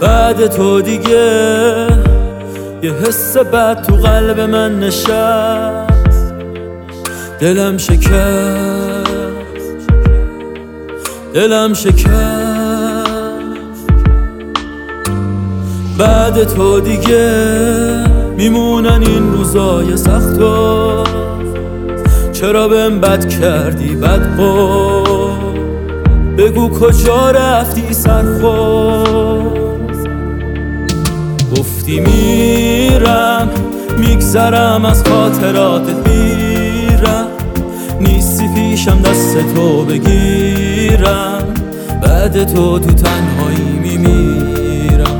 بعد تو دیگه یه حس بد تو قلب من نشست، دلم شکست. بعد تو دیگه میمونن این روزای سختو، چرا بهم بد کردی بدقول؟ بگو کجا رفتی سرخوش؟ گفتی میرم میگذرم از خاطراتت میرم، نیستی پیشم دست تو بگیرم، بعد تو تنهایی میمیرم.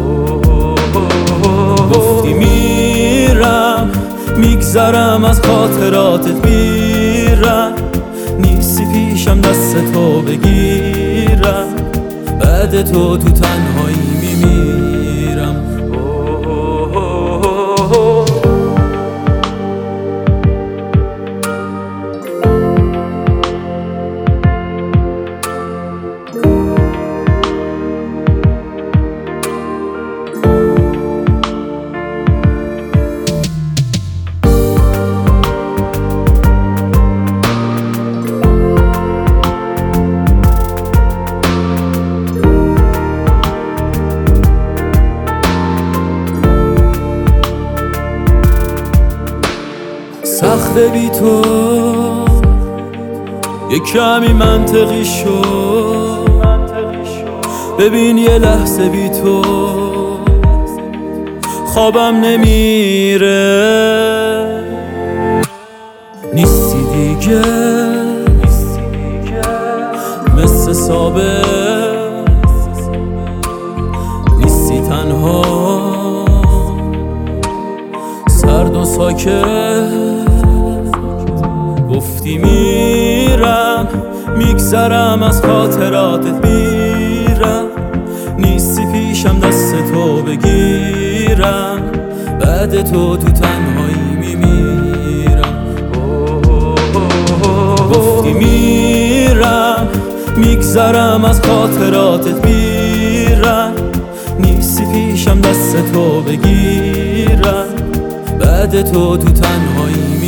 گفتی میرم میگذرم از خاطراتت میرم، نیستی پیشم دست تو بگیرم، بعد تو تنهایی میمیرم. سخته بی تو یه کمی منطقی شد، ببین یه لحظه بی تو خوابم نمیره. نیستی دیگه مثل سابق، نیستی تنها سرد و ساکت. گفتی میرم میگذرم از خاطراتت میرم، نیستی پیشم دست تو بگیرم، بعد تو تنهایی میمیرم. گفتی میرم میگذرم از خاطراتت میرم، نیستی پیشم دست تو بگیرم، بعد تو تنهایی